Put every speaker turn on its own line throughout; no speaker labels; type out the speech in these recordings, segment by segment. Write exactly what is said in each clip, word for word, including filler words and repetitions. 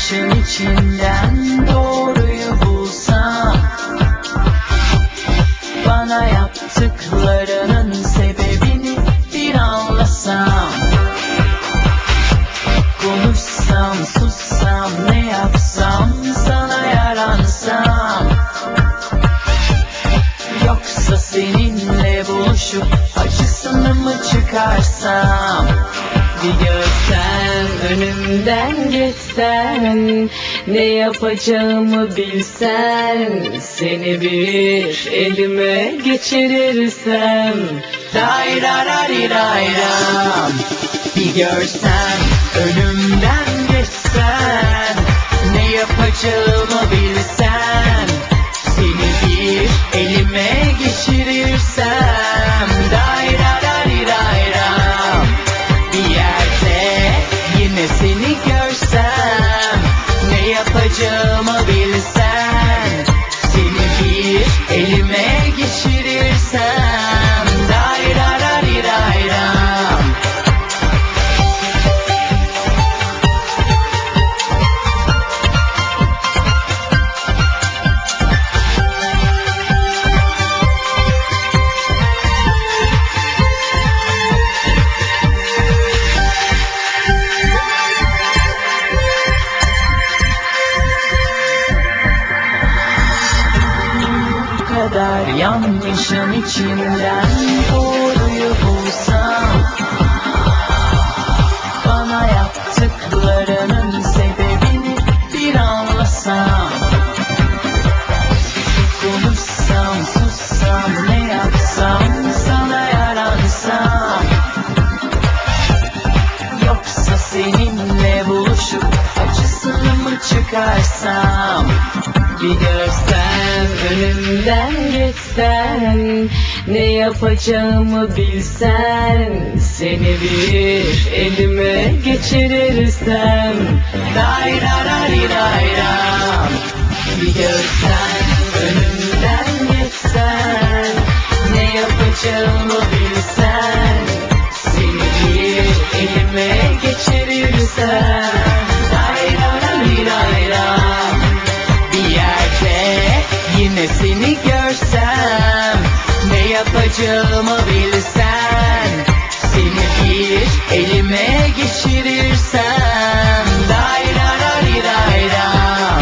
yanlışın içinden doğruyu bulsam, bana yaptıklarının sebebini bir anlasam, konuşsam, sussam, ne yapsam, sana yaransam, yoksa seninle buluşup acısını mı çıkarsam? Bir görsen, önümden geçsen, ne yapacağımı bilsen, seni bir elime geçirirsem, dayrarariram. Bir görsen, önümden geçsen, ne yapacağımı bilsen, seni bir elime geçirirsem, dayrarariram. Bir yerde yine seni görsem, ne yapacağımı bilsen, seni bir elime geçirirsem, dayrarariram. Kadar yanlışın içinden doğruyu bulsam, bana yaptıklarının sebebini bir anlasam, konuşsam, sussam, ne yapsam, sana yaransam, yoksa seninle buluşup acısını mı çıkarsam? Bir görsen, önümden geçsen, ne yapacağımı bilsen, seni bir elime geçirirsem, dayrarariram. Bir görsen, önümden geçsen, ne yapacağımı bilsen, seni bir elime geçirirsem, dayrarariram. Bir yerde yine seni görsem, ne yapacağımı bilsen, seni bir elime geçirirsem, dayrarariram.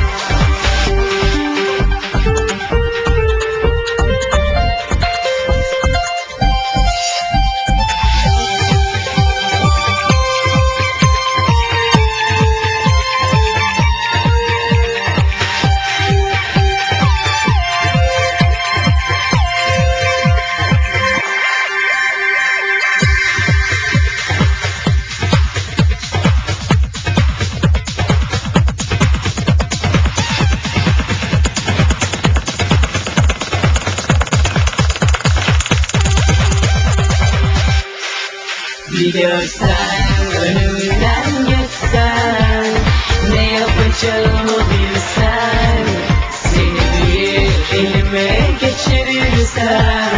Bir görsen, önümden geçsen, ne yapacağımı bilsen, seni bir elime geçirirsem,